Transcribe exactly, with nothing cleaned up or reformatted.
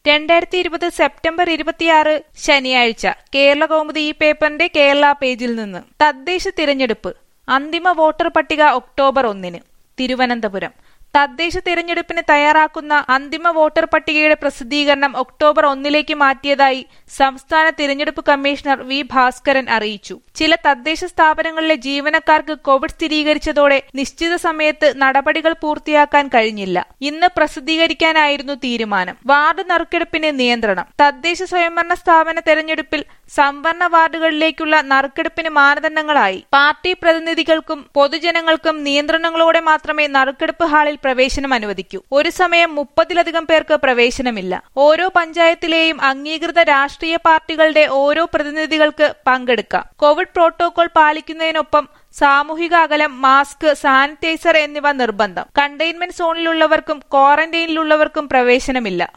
രണ്ടായിരത്തി ഇരുപത് സെപ്റ്റംബർ ഇരുപത്തിയാറ് ശനിയാഴ്ച കേരളകൗമുദി ഈ പേപ്പറിന്റെ കേരള പേജിൽ നിന്ന് തദ്ദേശ തിരഞ്ഞെടുപ്പ് അന്തിമ വോട്ടർ പട്ടിക ഒക്ടോബർ ഒന്നിന്. തിരുവനന്തപുരം തദ്ദേശ തിരഞ്ഞെടുപ്പിന് തയ്യാറാക്കുന്ന അന്തിമ വോട്ടർ പട്ടികയുടെ പ്രസിദ്ധീകരണം ഒക്ടോബർ ഒന്നിലേക്ക് മാറ്റിയതായി സംസ്ഥാന തിരഞ്ഞെടുപ്പ് കമ്മീഷണർ വി ഭാസ്കരൻ അറിയിച്ചു. ചില തദ്ദേശ സ്ഥാപനങ്ങളിലെ ജീവനക്കാർക്ക് കോവിഡ് സ്ഥിരീകരിച്ചതോടെ നിശ്ചിത സമയത്ത് നടപടികൾ പൂർത്തിയാക്കാൻ കഴിഞ്ഞില്ല. ഇന്ന് പ്രസിദ്ധീകരിക്കാനായിരുന്നു തീരുമാനം. വാർഡ് നറുക്കെടുപ്പിന് നിയന്ത്രണം. തദ്ദേശ സ്വയംഭരണ സ്ഥാപന തെരഞ്ഞെടുപ്പിൽ സംവരണ വാർഡുകളിലേക്കുള്ള നറുക്കെടുപ്പിന് മാനദണ്ഡങ്ങളായി പാർട്ടി പ്രതിനിധികൾക്കും പൊതുജനങ്ങൾക്കും നിയന്ത്രണങ്ങളോടെ മാത്രമേ നറുക്കെടുപ്പ് ഹാളിൽ പ്രവേശനം അനുവദിക്കൂ. ഒരു സമയം മുപ്പതിലധികം പേർക്ക് പ്രവേശനമില്ല. ഓരോ പഞ്ചായത്തിലെയും അംഗീകൃത രാഷ്ട്രീയ പാർട്ടികളുടെ ഓരോ പ്രതിനിധികൾക്ക് പങ്കെടുക്കാം. കോവിഡ് പ്രോട്ടോകോൾ പാലിക്കുന്നതിനൊപ്പം സാമൂഹിക അകലം, മാസ്ക്, സാനിറ്റൈസർ എന്നിവ നിർബന്ധം. കണ്ടെയ്ൻമെന്റ് സോണിലുള്ളവർക്കും ക്വാറന്റൈനിലുള്ളവർക്കും പ്രവേശനമില്ല.